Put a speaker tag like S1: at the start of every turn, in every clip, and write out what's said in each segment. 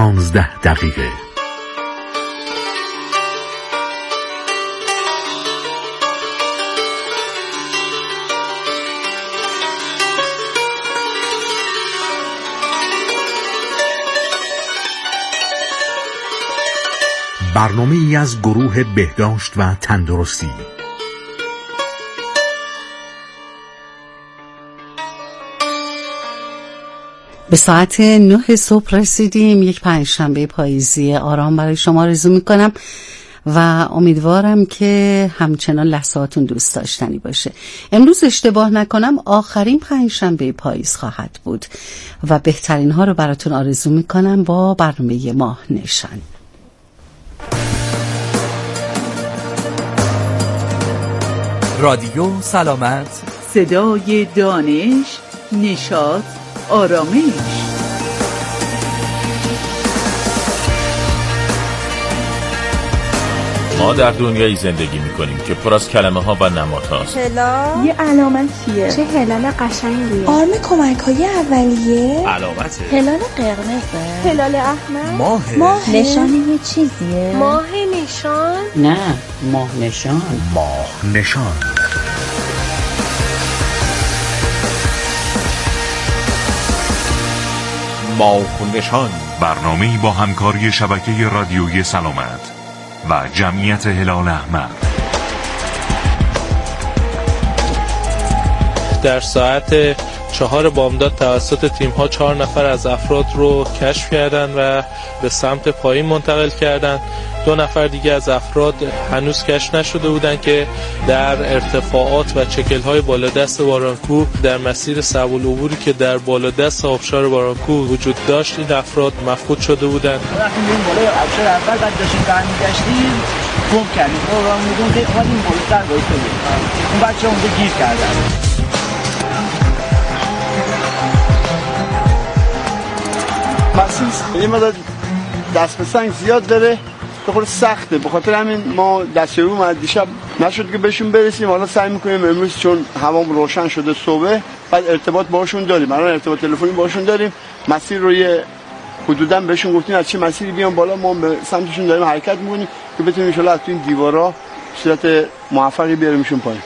S1: 16 دقیقه. برنامه‌ای از گروه بهداشت و تندرستی.
S2: به ساعت 9 صبح رسیدیم. یک پنجشنبه پاییزی آرام برای شما آرزو میکنم و امیدوارم که همچنان لحظاتون دوست داشتنی باشه. امروز اشتباه نکنم آخرین پنجشنبه پاییز خواهد بود و بهترین ها رو براتون آرزو میکنم با برنامه ماه نشان.
S3: رادیو سلامت،
S4: صدای دانش، نشاط، آرامش.
S5: ما در دنیایی زندگی میکنیم که پر از کلمه ها و نمادهاست.
S6: هلال
S4: یه علامت چیه؟
S6: چه هلال قشنگیه.
S7: آرم کمک‌های اولیه.
S5: علامته.
S6: هلال قرمزه.
S7: هلال احمر.
S5: ماه.
S6: نشان یه چیزیه.
S7: ماه نشان.
S2: نه، ماه نشان.
S1: ماه نشان.
S5: ماه نشان،
S1: برنامه‌ای با همکاری شبکه رادیویی سلامت و جمعیت هلال احمر.
S8: در ساعت 4 بامداد توسط تیم‌ها 4 نفر از افراد رو کشف کردن و به سمت پایین منتقل کردن. 2 نفر دیگه از افراد هنوز کشف نشده بودن که در ارتفاعات و چکل‌های بالادست بارانکو در مسیر صعب العبوری که در بالادست آبشار بارانکو وجود داشت این افراد مفقود شده بودن.
S9: وقتی میریم بالای آبشار اول بعد داشتیم برمیگشتیم گم کردیم. ما میگم که اومدیم بالاتر وایسادیم. اون بچه‌ها اونجا گیر کردن.
S10: مسیح یه مدت دست به سنگ زیاد داره، به خود سخته، به خاطر همین ما دستیارو اومد دیشب نشد که بهشون برسیم. حالا سعی میکنیم امروز چون هوام روشن شده صبح بعد ارتباط باشون داریم، الان ارتباط تلفنی باشون داریم. مسیر رو یه حدوداً بهشون گفتیم از چه مسیری بیان بالا، ما به سمتشون داریم حرکت میکنیم که بتونیم ان شاءالله از این دیوارا صورت موفقی بیاریمشون پایین.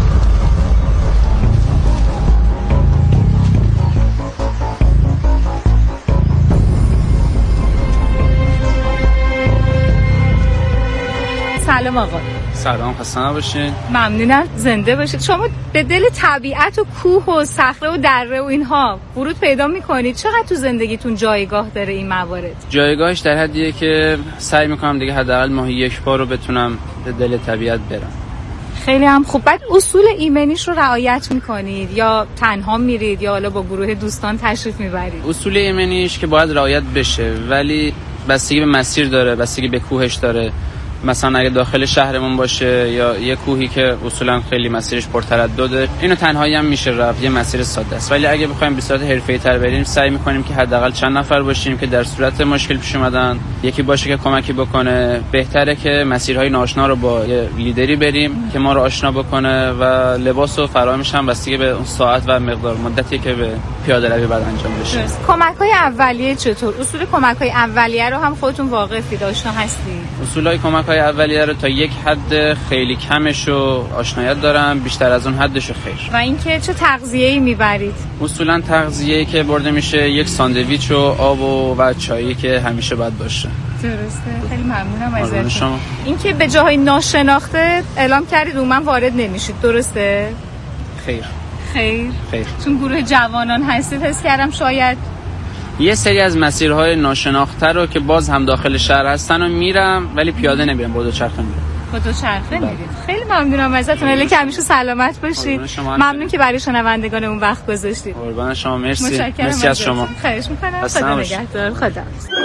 S11: سلام آقا.
S12: سلام، خسته نباشین.
S11: ممنونم، زنده باشید. شما به دل طبیعت و کوه و صخره و دره و اینها ورود پیدا میکنید. چقدر تو زندگیتون جایگاه داره این موارد؟
S12: جایگاهش در حدیه که سعی میکنم دیگه حداقل ماهی یک بار رو بتونم به دل طبیعت برم.
S11: خیلی هم خوب. بعد اصول ایمنیش رو رعایت میکنید یا تنها میرید یا حالا با گروه دوستان تشریف میبرید؟
S12: اصول ایمنیش که باید رعایت بشه ولی بستگی به مسیر داره، بستگی به کوهش داره. مثلا اگه داخل شهرمون باشه یا یه کوهی که اصولا خیلی مسیرش پرتردده، اینو تنهایی هم میشه رفت، یه مسیر ساده است. ولی اگه بخوایم به صورت حرفه‌ای‌تر بریم سعی می‌کنیم که حداقل چند نفر باشیم که در صورت مشکل پیش اومدن یکی باشه که کمکی بکنه. بهتره که مسیرهای ناآشنا رو با یه لیدری بریم که ما رو آشنا بکنه و لباس و فرامش هم بستگی به اون ساعت و مقدار مدتی که به پیاده روی بعد انجام بشه.
S11: کمک‌های اولیه چطور؟ اصول کمک‌های اولیه رو هم خودتون واقفید، آشنا هستید؟
S12: اصولای کمک‌های اولیه رو تا یک حد خیلی کمش رو آشنایت دارم، بیشتر از اون حدش خیر.
S11: و اینکه چه تغذیه‌ای میبرید؟
S12: اصولا تغذیه‌ای که برده میشه یک ساندویچ و آب و چایی که همیشه باید باشه.
S11: درسته. خیلی ممنونم ازتون. اینکه به جاهای ناشناخته اعلام کردید اون من وارد نمیشید، درسته؟
S12: خیر.
S11: چون گروه جوانان هستید حس کردم شاید
S12: یه سری از مسیرهای ناشناخته رو که باز هم داخل شهر هستن و میرم ولی پیاده نمیرم، با دوچرخه میرم.
S11: با دوچرخه میرید؟ خیلی ممنونم ازتون. الهی که همیشه سلامت باشید. ممنون که برای شنوندگانمون وقت گذاشتید.
S12: قربان شما، مرسی از شما.
S11: خواهش میکنم. خدا نگهدار. خدا.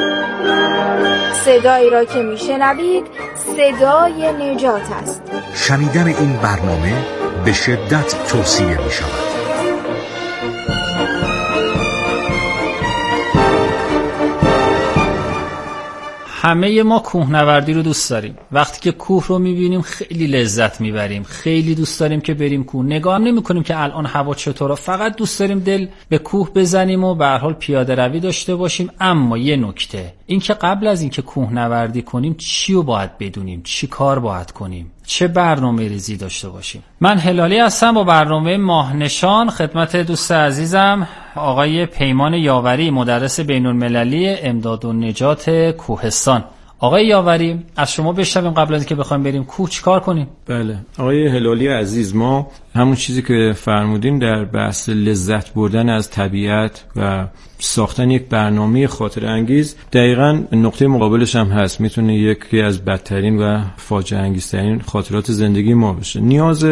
S7: صدایی را که میشنوید صدای نجات است.
S1: شنیدن این برنامه به شدت توصیه میشود.
S13: همه ما کوهنوردی رو دوست داریم. وقتی که کوه رو میبینیم خیلی لذت میبریم، خیلی دوست داریم که بریم کوه. نگاه نمی‌کنیم که الان هوا چطوره، فقط دوست داریم دل به کوه بزنیم و به هر حال پیاده روی داشته باشیم. اما یه نکته، اینکه قبل از اینکه کوهنوردی کنیم چی رو باید بدونیم، چی کار باید کنیم، چه برنامه ریزی داشته باشیم. من هلالی هستم با برنامه ماه نشان خدمت دوست عزیزم آقای پیمان یاوری، مدرس بین‌المللی امداد و نجات کوهستان. آقای یاوری، از شما بشنویم قبل از اینکه بخوایم بریم کوه چیکار کنیم؟
S3: بله آقای هلالی عزیز، ما همون چیزی که فرمودین در بحث لذت بردن از طبیعت و ساختن یک برنامه خاطر انگیز دقیقاً نقطه مقابلش هم هست. میتونه یکی از بدترین و فاجعه انگیزترین خاطرات زندگی ما بشه. نیاز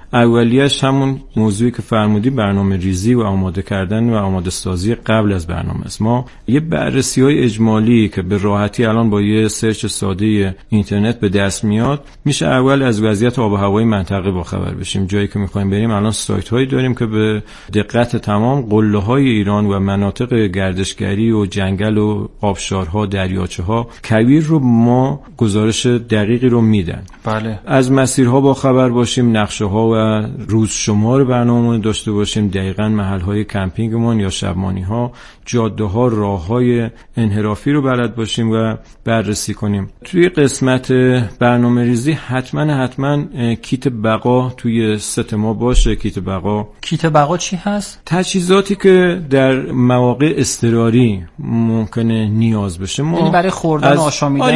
S3: اولیش همون موضوعی که فرمودی برنامه ریزی و آماده کردن و آماده سازی قبل از برنامه است. ما یه بررسی‌های اجمالی که به راحتی الان با یه سرچ ساده اینترنت به دست میاد، میشه اول از وضعیت آب و هوای منطقه باخبر بشیم. جایی که می‌خوایم بریم الان سایت‌هایی داریم که به دقت تمام قله‌های ایران و مناطق گردشگری و جنگل و آبشارها، دریاچه‌ها کویر رو ما گزارش دقیقی رو میدن.
S13: بله.
S3: از مسیرها باخبر باشیم، نقشه‌ها و روز شمار برنامه‌مون داشته باشیم، دقیقاً محل‌های کمپینگمون یا شبمانی‌ها، جاده‌ها، راه‌های انحرافی رو بلد باشیم و بررسی کنیم. توی قسمت برنامه‌ریزی حتما کیت بقا توی ست ما باشه. کیت بقا چی هست؟ تجهیزاتی که در مواقع اضطراری ممکنه نیاز بشه. ما
S13: یعنی برای خوردن و آشامیدن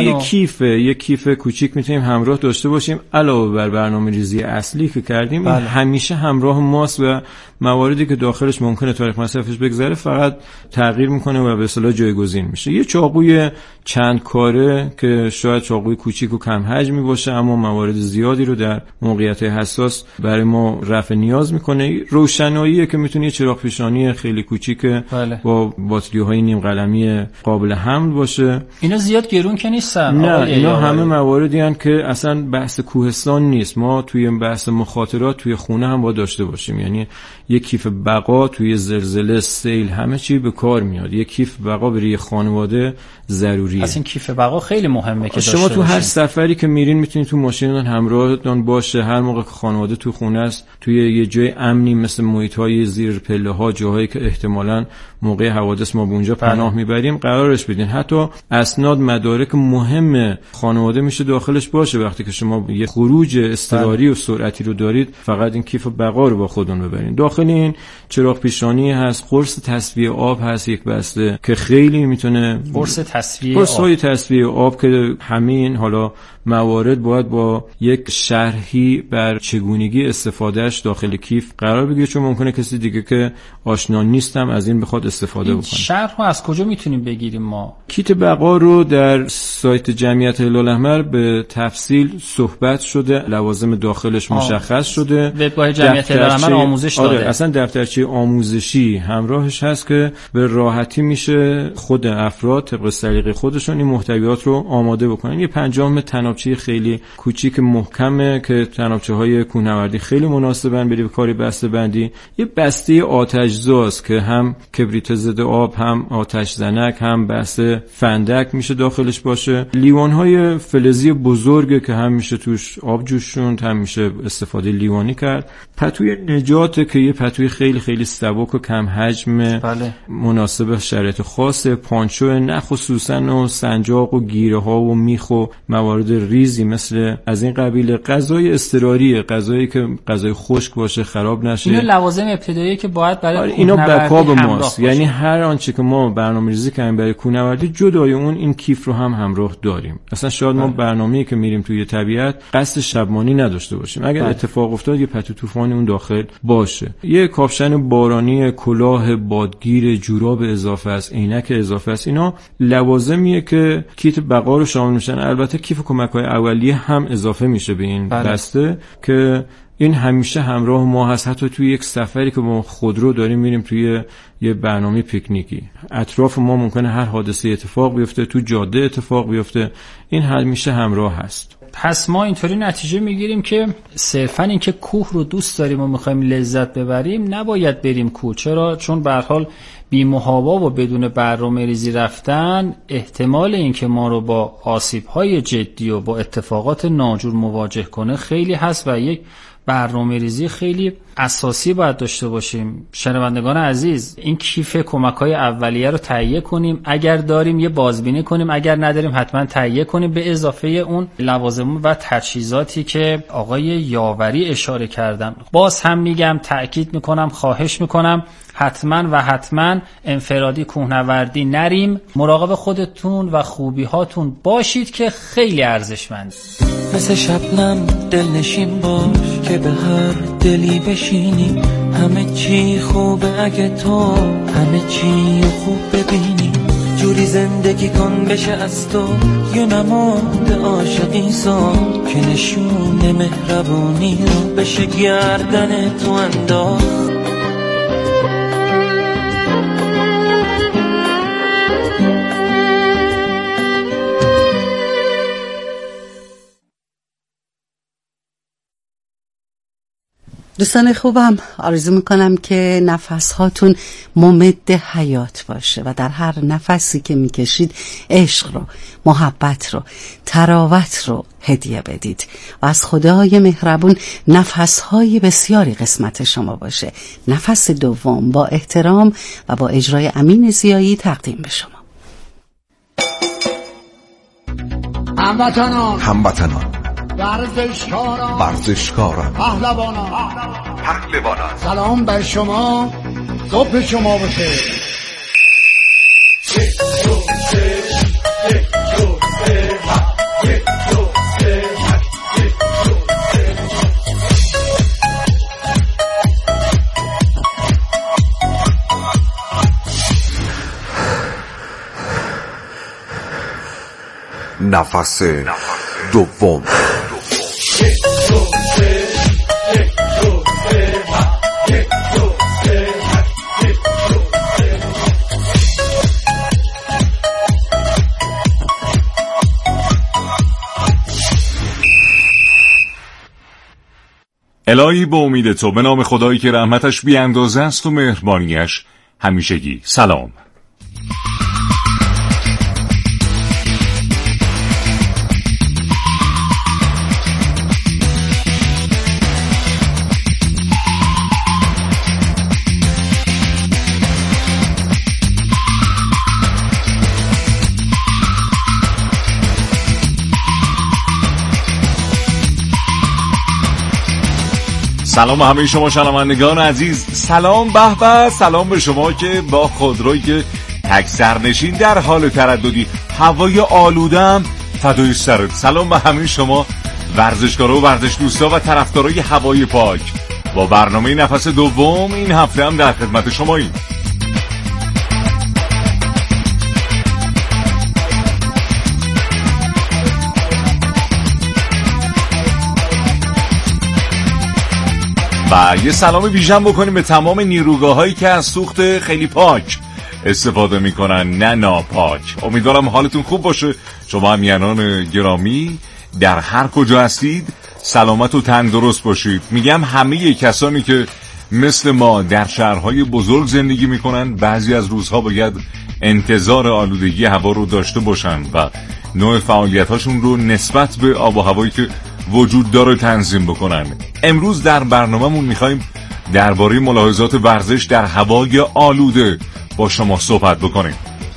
S3: یک کیف کوچیک میتونیم همراه داشته باشیم علاوه بر برنامه‌ریزی اصلی که کردیم.
S13: بله.
S3: این همیشه همراه ماست و مواردی که داخلش ممکنه تاریخ مصرفش بگذره فقط تغییر میکنه و به اصطلاح جایگزین میشه. یه چاقوی چند کاره که شاید چاقوی کوچیک و کم حجمی باشه اما موارد زیادی رو در موقعیت حساس برای ما رفع نیاز میکنه. روشنایی که میتونه یه چراغ پیشانی خیلی کوچیک
S13: بله.
S3: با باتری‌های نیم قلمی قابل حمل باشه.
S13: اینا زیاد گرون که نیستن.
S3: نه اینا همه مواردی هستن که اصلا بحث کوهستان نیست. ما توی بحث مخاطرات توی خونه هم باید داشته باشیم. یعنی یک کیف بقا توی زلزله، سیل، همه چی به کار میاد. یک کیف بقا برای خانواده ضروریه.
S13: اصلا کیف بقا خیلی مهمه که
S3: شما تو هر سفری که میرین میتونید تو ماشینتون همراهتون باشه. هر موقع که خانواده تو خونه است، توی یه جای امنی مثل محیط‌های زیر پله‌ها، جاهایی که احتمالاً موقع حوادث ما به اونجا پناه میبریم قرارش بدین. حتی اسناد، مدارک مهم خانواده میشه داخلش باشه. وقتی که شما یه خروج اضطراری و سرعتی رو دارید فقط این کیف بقا رو با خودتون ببرین. داخل این چراغ پیشانی هست، قرص تصفیه آب هست یک بسته که خیلی میتونه قرص‌های تصفیه آب که همین حالا موارد باید با یک شرحی بر چگونگی استفادهش داخل کیف قرار بگیره، چون ممکنه کسی دیگه که آشنا نیستم از این بخواد استفاده بکنه.
S13: شرح رو از کجا میتونیم بگیریم ما؟
S3: کیت بقا رو در سایت جمعیت هلال احمر به تفصیل صحبت شده، لوازم داخلش مشخص شده.
S13: وبگاه جمعیت هلال احمر آموزش داده.
S3: آره اصلا دفترچه آموزشی همراهش هست که به راحتی میشه خود افراد طبق سلیقه خودشون این محتویات رو آماده بکنن. یه 5 تنابچه خیلی کوچیک محکمه که تنابچه‌های کوهنوردی خیلی مناسبن برای کار بسته بندی. یه بسته آتش‌زاست که هم کبریت ضد آب، هم آتش زنک، هم بسته فندک میشه داخلش باشه. لیوان‌های فلزی بزرگه که هم میشه توش آب جوشوند، هم میشه استفاده لیوانی کرد. پتوی نجات که یه پتوی خیلی خیلی سبک و کم حجم،
S13: بله.
S3: مناسب شرایط خاصه. پانچو نه خصوصا و سنجاق و گیره‌ها و میخ و موارد ریزی مثل از این قبیل. غذای اضطراریه، غذایی که غذای خشک باشه، خراب نشه.
S13: اینا لوازم ابتدایی که باید برای
S3: اینا بکاپ ماست. یعنی هر آنچه که ما برنامه‌ریزی کردیم برای کوهنوردی جدای اون این کیف رو هم همراه داریم. اصلا شاید ما برنامه‌ای که میریم توی طبیعت قصد شبمانی نداشته باشیم. اگر اتفاق افتاد یه پتو طوفانی اون داخل باشه. یه کاپشن بارانی، کلاه بادگیر، جوراب اضافه است، عینک اضافه است. اینا لوازمیه که کیت بقا رو شامل میشن. البته کیف کمک‌های اولیه هم اضافه میشه به این بسته که این همیشه همراه ما هست. حتی توی یک سفری که ما خودرو داریم میریم توی یه برنامه پیکنیکی، اطراف ما ممکنه هر حادثه اتفاق بیفته، تو جاده اتفاق بیفته، این همیشه همراه هست.
S13: پس ما اینطوری نتیجه میگیریم که صرفاً این که کوه رو دوست داریم و میخوایم لذت ببریم نباید بریم کوه. چرا؟ چون به هر حال بی محابا و بدون برنامه ریزی رفتن احتمال این که ما رو با آسیب‌های جدی و با اتفاقات ناجور مواجه کنه خیلی هست و یک برنامه‌ریزی خیلی اساسی باید داشته باشیم. شنوندگان عزیز، این کیف کمک‌های اولیه رو تهیه کنیم، اگر داریم یه بازبینی کنیم، اگر نداریم حتما تهیه کنیم، به اضافه اون لوازم و تجهیزاتی که آقای یاوری اشاره کردن. باز هم میگم، تأکید میکنم، خواهش میکنم، حتما انفرادی کوهنوردی نریم. مراقب خودتون و خوبی‌هاتون باشید که خیلی ارزشمند.
S14: مثل شبنم دلنشین باش که به هر دلی بشینی، همه چی خوبه اگه تو همه چی خوب ببینی. جوری زندگی کن بشه از تو یه نماد عاشقی سان، که نشون مهربونی رو بشه گردن تو انداخت.
S2: دوستان خوبم، آرزو میکنم که نفس هاتون ممد حیات باشه و در هر نفسی که میکشید عشق رو، محبت رو، تراوت رو هدیه بدید و از خدای مهربون نفس های بسیاری قسمت شما باشه. نفس دوم با احترام و با اجرای امین ضیایی تقدیم به شما.
S15: هموطنان،
S16: ورزشکاران،
S15: پهلوانان،
S16: سلام بر شما، صبح شما بخیر.
S15: نفس دوم.
S1: الهی به امید تو، به نام خدایی که رحمتش بی اندازه است و مهربانیش همیشگی. سلام. سلام همه شما شنوندگان عزیز. سلام، به به، سلام به شما که با خودرویی که تک سرنشین در حال ترددی، هوای آلودم فدای سرت. سلام به همه شما ورزشکارا و ورزش دوستا و طرفدارای هوای پاک. با برنامه نفس دوم این هفته هم در خدمت شماییم. و یه سلام ویژن بکنیم به تمام نیروگاهایی که از سوخت خیلی پاک استفاده میکنن، نه ناپاک. امیدوارم حالتون خوب باشه. شما همیهنان گرامی در هر کجا هستید سلامت و تندرست باشید. میگم همه کسانی که مثل ما در شهرهای بزرگ زندگی میکنن بعضی از روزها باید انتظار آلودگی هوا رو داشته باشن و نوع فعالیتاشون رو نسبت به آب و هوایی که وجود داره تنظیم بکنن. امروز در برنامه‌مون میخوایم درباره ملاحظات ورزش در هوای آلوده با شما صحبت بکنیم.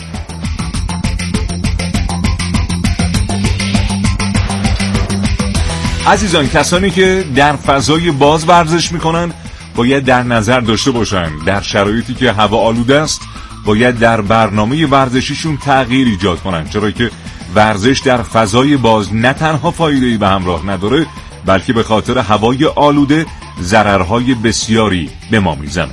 S1: عزیزان، کسانی که در فضای باز ورزش میکنن باید در نظر داشته باشن در شرایطی که هوا آلوده است باید در برنامه ورزشیشون تغییر ایجاد کنن، چرا که ورزش در فضای باز نه تنها فایده‌ای به همراه نداره بلکه به خاطر هوای آلوده ضررهای بسیاری به ما میزنه.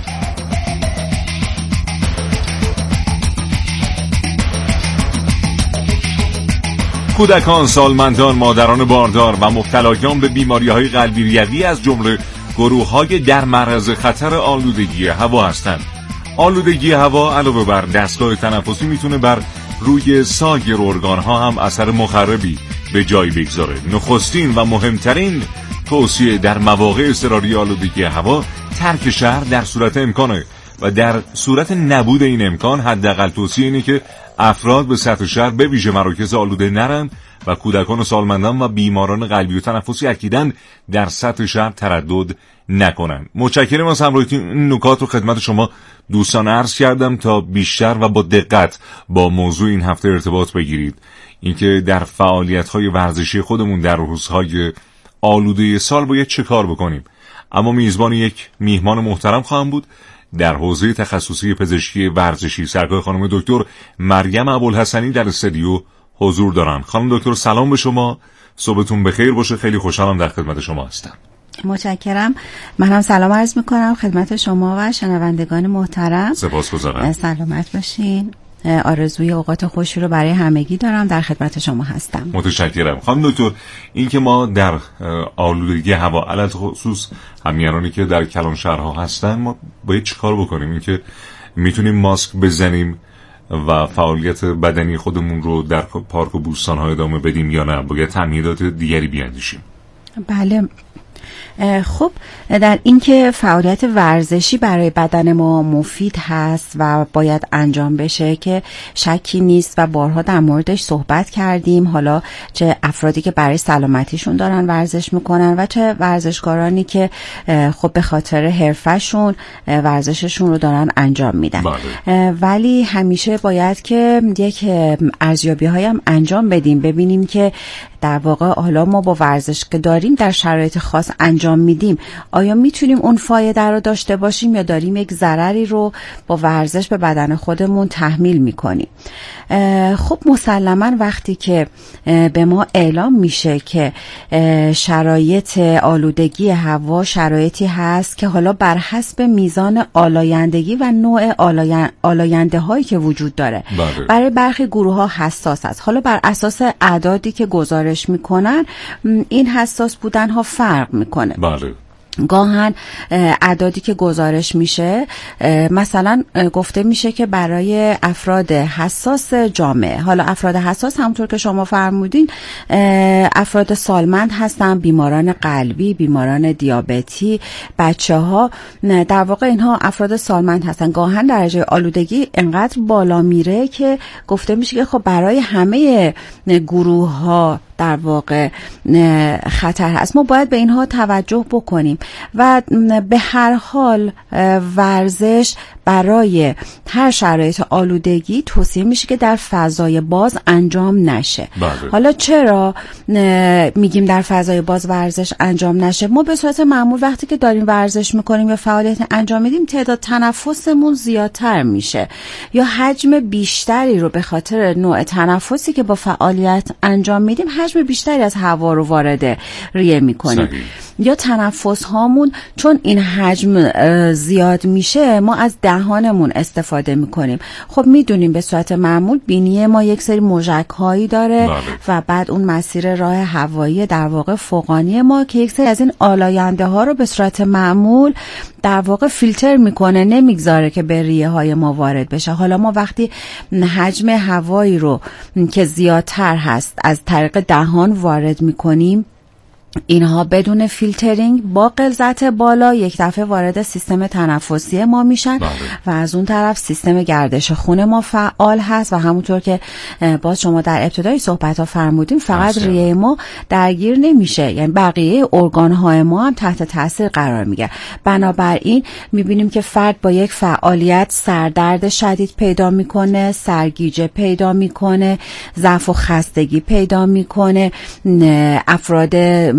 S1: کودکان، سالمندان، مادران باردار و مبتلایان به بیماری‌های قلبی ریوی از جمله گروه‌های در معرض خطر آلودگی هوا هستند. آلودگی هوا علاوه بر دستگاه تنفسی میتونه بر روی سایر ارگان‌ها هم اثر مخربی به جای بگذاره. نخستین و مهمترین توصیه در مواقع اضطراری آلودگی هوا ترک شهر در صورت امکانه و در صورت نبود این امکان حداقل توصیه اینه که افراد به سطح شهر به ویژه مراکز آلوده نرن و کودکان و سالمندان و بیماران قلبی و تنفسی اکیداً در سطح شهر تردد نکنن. متشکرم از همراهیتون. این نکات رو خدمت شما دوستان عرض کردم تا بیشتر و با دقت با موضوع این هفته ارتباط بگیرید. اینکه در فعالیت‌های ورزشی خودمون در روزهای آلوده سال باید چه کار بکنیم. اما میزبان یک میهمان محترم خواهم بود در حوزه تخصصی پزشکی ورزشی. سرکار خانم دکتر مریم ابوالحسنی در استودیو حضور دارن. خانم دکتر سلام به شما، صبحتون بخیر باشه. خیلی خوشحالم در خدمت شما هستم.
S17: متشکرم. منم سلام عرض میکنم خدمت شما و شنوندگان محترم.
S1: سپاسگزارم.
S17: سلامت باشین. آرزوی اوقات خوشی رو برای همگی دارم. در خدمت شما هستم.
S1: متشکرم. خانم دکتر، این که ما در آلودگی هوا علل خصوص همیارانی که در کلان شهرها هستن ما باید چیکار بکنیم؟ این که میتونیم ماسک بزنیم و فعالیت بدنی خودمون رو در پارک و بوستان‌ها ادامه بدیم یا نه باید تمهیدات دیگری بیاندیشیم؟
S17: بله، خب در اینکه فعالیت ورزشی برای بدن ما مفید هست و باید انجام بشه که شکی نیست و بارها در موردش صحبت کردیم. حالا چه افرادی که برای سلامتیشون دارن ورزش میکنن و چه ورزشکارانی که خب به خاطر حرفشون ورزششون رو دارن انجام میدن. ولی همیشه باید که یک ارزیابی هایم انجام بدیم، ببینیم که در واقع حالا ما با ورزش که داریم در شرایط خاص انجام میدیم آیا میتونیم اون فایده رو داشته باشیم یا داریم یک ضرری رو با ورزش به بدن خودمون تحمیل میکنیم. خب مسلماً وقتی که به ما اعلام میشه که شرایط آلودگی هوا شرایطی هست که حالا بر حسب میزان آلایندگی و نوع آلاینده هایی که وجود داره برای برخی گروه ها حساس است. حالا بر اساس اعدادی که گزارش میکنن این حساس بودن ها فرق میکنه. گاهن اعدادی که گزارش میشه مثلا گفته میشه که برای افراد حساس جامعه، حالا افراد حساس همونطور که شما فرمودین افراد سالمند هستن، بیماران قلبی، بیماران دیابتی، بچه ها، در واقع اینها افراد سالمند هستن. گاهن درجه آلودگی انقدر بالا میره که گفته میشه که خب برای همه گروه ها در واقع خطر هست. ما باید به اینها توجه بکنیم و به هر حال ورزش برای هر شرایط آلودگی توصیه میشه که در فضای باز انجام نشه. حالا چرا میگیم در فضای باز ورزش انجام نشه؟ ما به صورت معمول وقتی که داریم ورزش میکنیم یا فعالیت انجام میدیم تعداد تنفسمون زیادتر میشه یا حجم بیشتری رو به خاطر نوع تنفسی که با فعالیت انجام میدیم حجم بیشتری از هوا رو وارد ریه میکنیم یا تنفس هامون چون این حجم زیاد میشه ما از دهانمون استفاده میکنیم. خب میدونیم به صورت معمول بینی ما یک سری موژک هایی داره و بعد اون مسیر راه هوایی در واقع فوقانی ما که یک سری از این آلاینده ها رو به صورت معمول در واقع فیلتر میکنه، نمیگذاره که به ریه های ما وارد بشه. حالا ما وقتی حجم هوایی رو که زیادتر هست از طریق دهان وارد میکنیم اینها بدون فیلترینگ با غلظت بالا یک دفعه وارد سیستم تنفسی ما میشن و از اون طرف سیستم گردش خون ما فعال هست و همونطور که باز شما در ابتدای صحبت ها فرمودیم فقط ریه ما درگیر نمیشه، یعنی بقیه ارگان های ما هم تحت تاثیر قرار میگیره. بنابراین میبینیم که فرد با یک فعالیت سردرد شدید پیدا میکنه، سرگیجه پیدا میکنه، ضعف و خستگی پیدا میکنه، افراد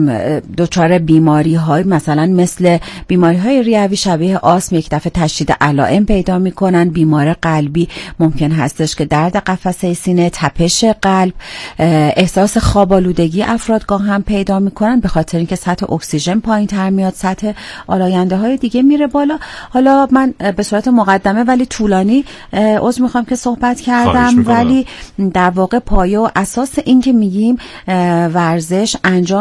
S17: دچار بیماری های مثلا مثل بیماری های ریوی شبیه آسم یک دفعه تشدید علائم پیدا میکنن. بیمار قلبی ممکن هستش که درد قفسه سینه، تپش قلب، احساس خواب آلودگی افراد گاه هم پیدا میکنن به خاطر اینکه سطح اکسیژن پایین تر میاد، سطح آلاینده های دیگه میره بالا. حالا من به صورت مقدمه ولی طولانی عذر میخوام که صحبت کردم، ولی در واقع پایه و اساس این که میگیم ورزش انجام نشه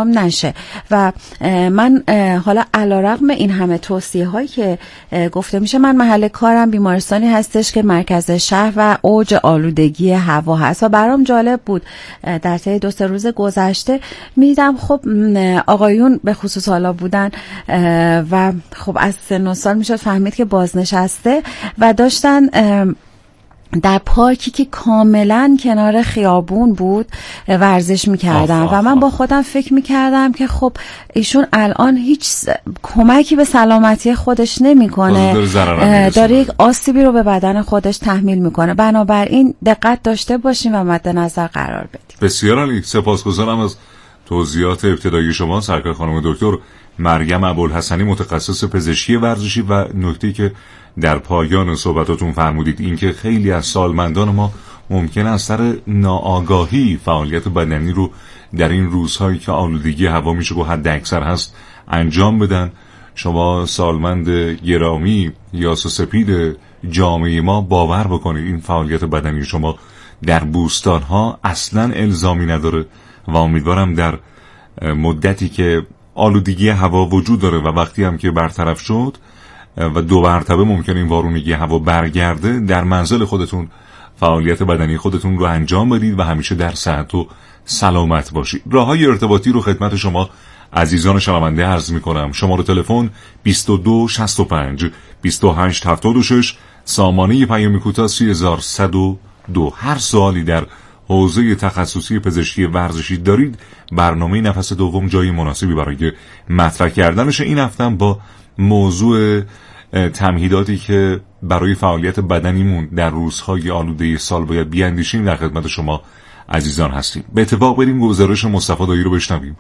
S17: میشه. و من حالا علیرغم این همه توصیه هایی که گفته میشه، من محل کارم بیمارستانی هستش که مرکز شهر و اوج آلودگی هوا هست و برام جالب بود در طی 2-3 روز گذشته میدیدم خب آقایون به خصوص حالا بودن و خب از سن و سال میشد فهمید که بازنشسته و داشتن در پارکی که کاملا کنار خیابون بود ورزش میکردم و من با خودم فکر میکردم که خب ایشون الان هیچ کمکی به سلامتی خودش نمیکنه، داره یک آسیبی رو به بدن خودش تحمیل میکنه. بنابراین دقت داشته باشیم و مد نظر قرار بدیم.
S1: بسیار عالی، سپاسگزارم از توضیحات ابتدایی شما سرکار خانم دکتر مریم ابوالحسنی، متخصص پزشکی ورزشی. و نکته که در پایان صحبتاتون فرمودید این که خیلی از سالمندان ما ممکن است سر ناآگاهی فعالیت بدنی رو در این روزهایی که آلودگی هوا میشه و حد اکثر هست انجام بدن. شما سالمند گرامی یا سپید جامعه ما باور بکنید این فعالیت بدنی شما در بوستانها اصلا الزامی نداره و امیدوارم در مدتی که آلودگی هوا وجود داره و وقتی هم که برطرف شد و 2 مرتبه ممکن این وارونگی هوا برگرده، در منزل خودتون فعالیت بدنی خودتون رو انجام بدید و همیشه در صحت و سلامت باشید. راههای ارتباطی رو خدمت شما عزیزان شنونده عرض می‌کنم. شماره تلفن 2265 2876، سامانه پیام کوتاه 3102. هر سوالی در حوزه تخصصی پزشکی ورزشی دارید، برنامه نفس دوم جای مناسبی برای مطرح کردنش. این هفتم با موضوع تمهیداتی که برای فعالیت بدنیمون در روزهای آلوده سال باید بیاندیشیم در خدمت شما عزیزان هستیم. به اتفاق بریم گزارش مصطفی دایی رو بشنویم.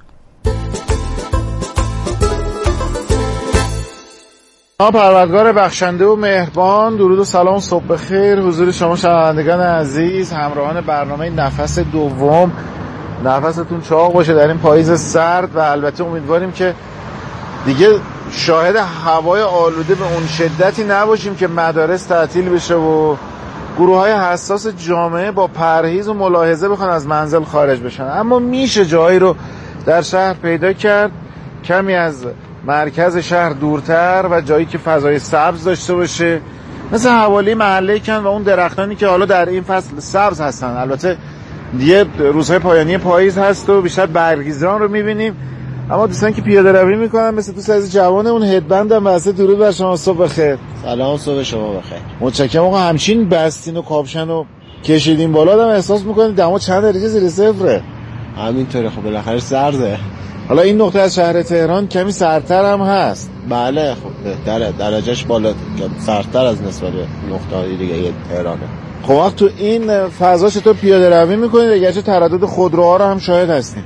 S18: پروردگار بخشنده و مهربان، درود و سلام و صبح بخیر حضور شما شنوندگان عزیز، همراهان برنامه نفس دوم. نفستون چاق باشه در این پاییز سرد و البته امیدواریم که دیگه شاهد هوای آلوده به اون شدتی نباشیم که مدارس تعطیل بشه و گروه‌های حساس جامعه با پرهیز و ملاحظه بخوان از منزل خارج بشن. اما میشه جایی رو در شهر پیدا کرد کمی از مرکز شهر دورتر و جایی که فضای سبز داشته باشه، مثل حوالی محله کن و اون درختانی که حالا در این فصل سبز هستن. البته دیگه روزهای پایانی پاییز هست و بیشتر برگریزان رو میبینیم، اما دوستان که پیاده روی میکنن مثل دوست عزیز جوانمون هدبندم واسه درود بر شما. صبح بخیر.
S19: سلام، صبح شما بخیر.
S18: متشکرم آقا. همچین بستین و کاپشن و کشیدین بالا آدم احساس میکنید دما چند درجه زیر صفره.
S19: همینطوره، خب بالاخره سرده.
S18: حالا این نقطه از شهر تهران کمی سردتر هم هست.
S19: بله خب بهتره، درجهش بالا سردتر از نسبت به نقطه‌های دیگه تهرانه.
S18: خب وقت تو این فضا چطور پیاده روی میکنید؟ اگرچه تردد خودروها رو هم شاهد هستیم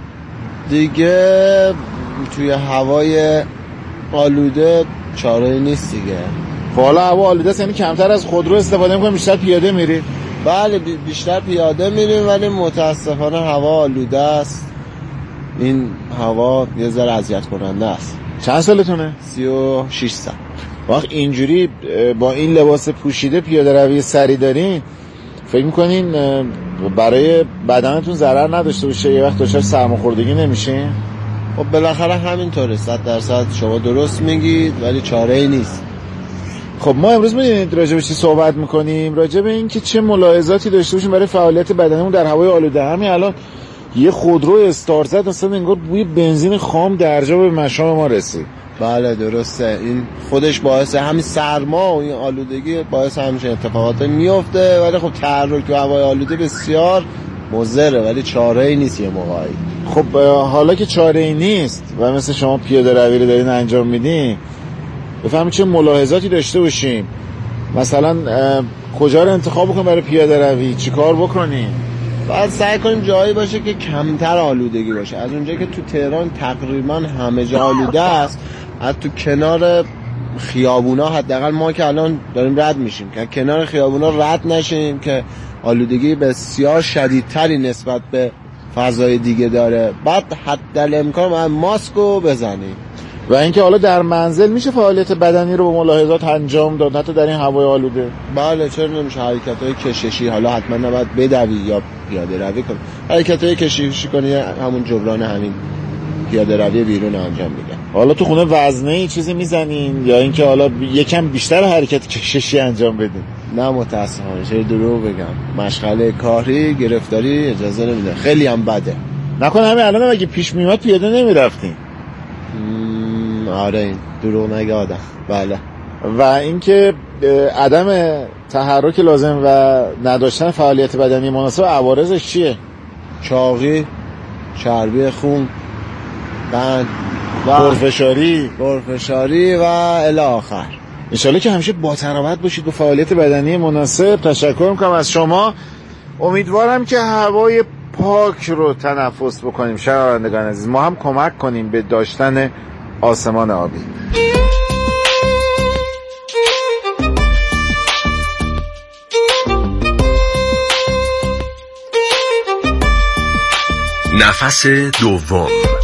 S19: دیگه، توی هوای آلوده چاره نیست دیگه.
S18: خب حالا هوا آلوده است، یعنی کمتر از خودرو استفاده میکنیم، بیشتر پیاده میرید؟
S19: بله بیشتر پیاده میریم، ولی متاسفانه هوا آلوده است. این هوا یه ذره اذیت کننده است.
S18: چند سالتونه؟
S19: 36 سال.
S18: وقت اینجوری با این لباس پوشیده پیاده روی سری دارین، فکر میکنین برای بدنتون ضرر نداشته باشه؟ یه وقت دچار سرماخوردگی نمیشه؟
S19: خب بالاخره همینطوره، 100% شما درست میگید، ولی چاره ای نیست.
S18: خب ما امروز میدونید راجع به چی صحبت میکنیم؟ راجع به این که چه ملاحظاتی داشته باشیم برای فعالیت بدنمون در هوای آلوده. همین الان یه خودرو استارت زد، اصلا انگار بوی بنزین خام درجا به مشام ما رسید.
S19: بله درسته، این خودش باعث همین سرما و این آلودگی باعث همچین اتفاقات میفته. ولی خب تحرک و هوای آلوده بسیار مضره، ولی چاره ای نیست یه موقعی.
S18: خب حالا که چاره ای نیست و مثل شما پیاده روی رو دارین انجام میدین، بفهمید چه ملاحظاتی داشته باشیم. مثلا کجا رو انتخاب بکنیم برای پیاده روی؟ چی کار بکنیم؟
S19: باید سعی کنیم جایی باشه که کمتر آلودگی باشه. از اونجایی که تو تهران تقریبا همه جا آلوده است، از تو کنار خیابونا حداقل ما که الان داریم رد میشیم که کنار خیابونا رد نشیم که آلودگی بسیار شدیدتری نسبت به فضای دیگه داره. بعد حد امکان ماسکو بزنیم.
S18: و اینکه حالا در منزل میشه فعالیت بدنی رو با ملاحظات انجام داد حتی در این هوای آلوده؟
S19: بله چرا نمیشه. حرکت‌های کششی، حالا حتما نباید بدوی یا پیاده روی کنی، حرکت‌های کششی کنی، همون جبران همین پیاده روی بیرون انجام میدن.
S18: حالا تو خونه وزنه چیزی میزنین یا اینکه حالا یکم بیشتر حرکت کششی انجام بدین؟
S19: نه متاسفانه، چه دروغ بگم، مشغله کاری گرفتاری اجازه نمیده، خیلی هم بده.
S18: نکنه همین الان اگه پیش میومد پیاده نمیرفتین؟
S19: آره این دروغ نگه آدم. بله.
S18: و اینکه عدم تحرک لازم و نداشتن فعالیت بدنی مناسب عوارضش چیه؟
S19: چاقی، چربی خون، قند، پرفشاری و الی آخر.
S18: انشالله که همیشه با تراوت باشید با فعالیت بدنی مناسب. تشکر میکنم از شما. امیدوارم که هوای پاک رو تنفس بکنیم شنوندگان عزیز، ما هم کمک کنیم به داشتن آسمان آبی.
S15: نفس دوم.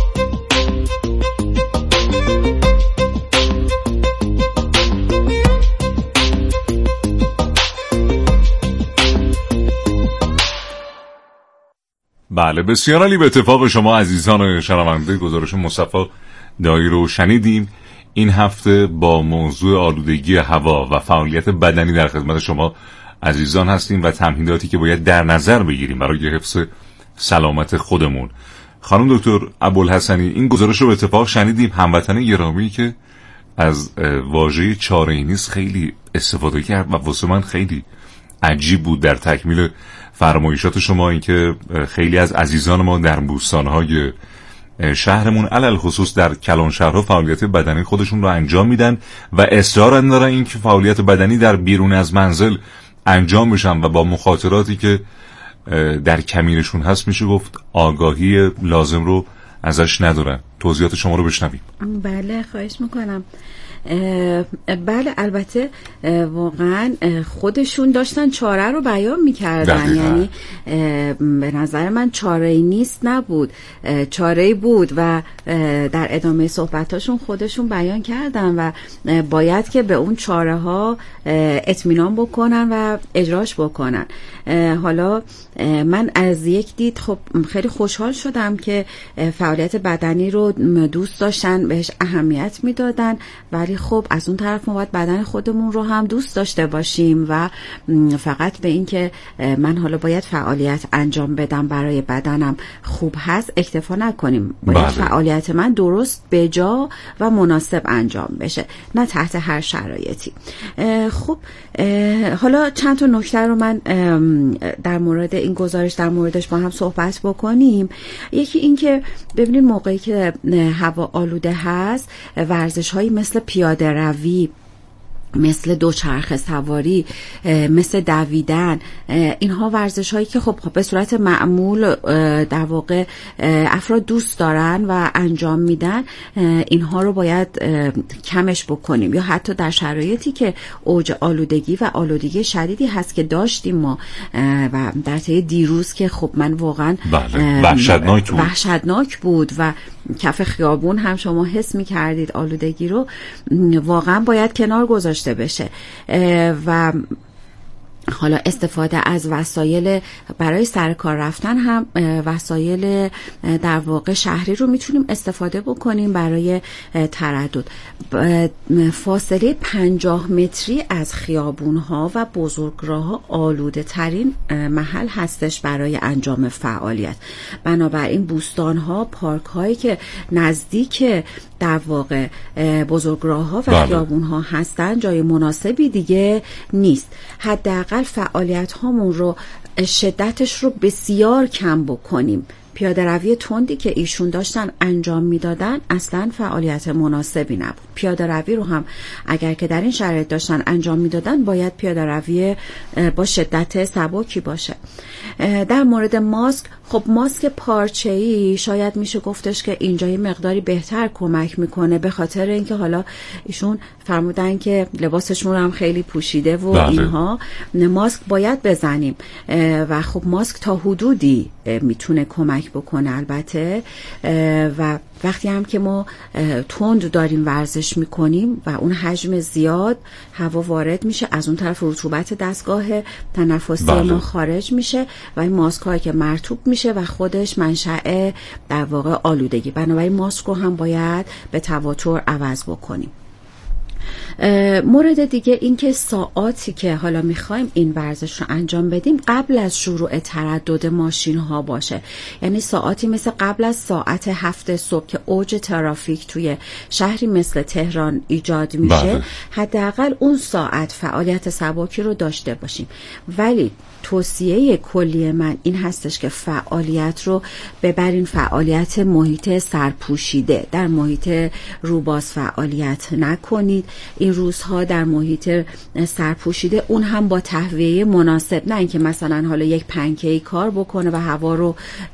S1: بله بسیار عالی. به اتفاق شما عزیزان شنونده گزارش مصطفی دایی رو شنیدیم. این هفته با موضوع آلودگی هوا و فعالیت بدنی در خدمت شما عزیزان هستیم و تمهیداتی که باید در نظر بگیریم برای حفظ سلامت خودمون. خانم دکتر ابوالحسنی، این گزارش رو به اتفاق شنیدیم. هموطن گرامی که از واژه چاره‌ای نیست خیلی استفاده کرد و واسه من خیلی عجیب بود در تکمیل فرمایشات شما، این که خیلی از عزیزان ما در بوستان‌های شهرمون علل خصوص در کلانشهرها فعالیت بدنی خودشون رو انجام میدن و اصرار دارن این که فعالیت بدنی در بیرون از منزل انجام بشن و با مخاطراتی که در کمینشون هست میشه گفت آگاهی لازم رو ازش ندارن. توضیحات شما رو بشنویم.
S17: بله خواهش میکنم. بله البته واقعا خودشون داشتن چاره رو بیان میکردن، یعنی به نظر من چاره‌ای نیست نبود، چاره‌ای بود و در ادامه صحبتاشون خودشون بیان کردن و باید که به اون چاره ها اطمینان بکنن و اجراش بکنن. حالا من از یک دید خب خیلی خوشحال شدم که فعالیت بدنی رو دوست داشتن، بهش اهمیت میدادن، ولی خب از اون طرف ما باید بدن خودمون رو هم دوست داشته باشیم و فقط به این که من حالا باید فعالیت انجام بدم برای بدنم خوب هست اکتفا نکنیم. باید فعالیت من درست به جا و مناسب انجام بشه، نه تحت هر شرایطی. خب حالا چند تا نکته رو من در مورد این گزارش در موردش با هم صحبت بکنیم. یکی این که ببینید موقعی که هوا آلوده هست ورزش هایی مثل پیاده روی، مثل دوچرخه سواری، مثل دویدن، اینها ورزش هایی که خب به صورت معمول در واقع افراد دوست دارن و انجام میدن، اینها رو باید کمش بکنیم. یا حتی در شرایطی که اوج آلودگی و آلودگی شدیدی هست که داشتیم ما و در طی دیروز که خب من واقعا وحشتناک بود و کف خیابون هم شما حس می‌کردید آلودگی رو، واقعا باید کنار گذاشته بشه. و حالا استفاده از وسایل برای سر کار رفتن هم وسایل در واقع شهری رو میتونیم استفاده بکنیم برای تردد. فاصله 50 متری از خیابون‌ها و بزرگراه‌ها آلوده ترین محل هستش برای انجام فعالیت. بنابراین بوستان‌ها، پارک‌هایی که نزدیک در واقع بزرگراه‌ها و خیابون‌ها هستن جای مناسبی دیگه نیست. حداقل فعالیت هامون رو شدتش رو بسیار کم بکنیم. پیاده روی تندی که ایشون داشتن انجام میدادن اصلا فعالیت مناسبی نبود. پیاده روی رو هم اگر که در این شرایط داشتن انجام میدادن باید پیاده روی با شدت سبکی باشه. در مورد ماسک، خب ماسک پارچه‌ای شاید میشه گفتش که اینجا یه مقداری بهتر کمک میکنه، به خاطر اینکه حالا ایشون فرمودن که لباسشون هم خیلی پوشیده و اینها، ماسک باید بزنیم و خب ماسک تا حدودی میتونه کمک کمک بکنه البته. و وقتی هم که ما تند داریم ورزش میکنیم و اون حجم زیاد هوا وارد میشه، از اون طرف رطوبت دستگاه تنفسی ما خارج میشه و این ماسک هایی که مرطوب میشه و خودش منشأ در واقع آلودگی. بنابراین ماسک رو هم باید به تواتر عوض بکنیم. مورد دیگه این که ساعاتی که حالا میخوایم این ورزش رو انجام بدیم قبل از شروع تردد ماشین ها باشه. یعنی ساعاتی مثل قبل از ساعت 7 صبح که اوج ترافیک توی شهری مثل تهران ایجاد میشه، حداقل اون ساعت فعالیت سبکی رو داشته باشیم. ولی توصیه کلی من این هستش که فعالیت رو ببرین فعالیت محیط سرپوشیده، در محیط روباز فعالیت نکنید. این روزها در محیط سرپوشیده، اون هم با تهویه مناسب، نه اینکه مثلا حالا یک پنکه‌ای کار بکنه و هوا رو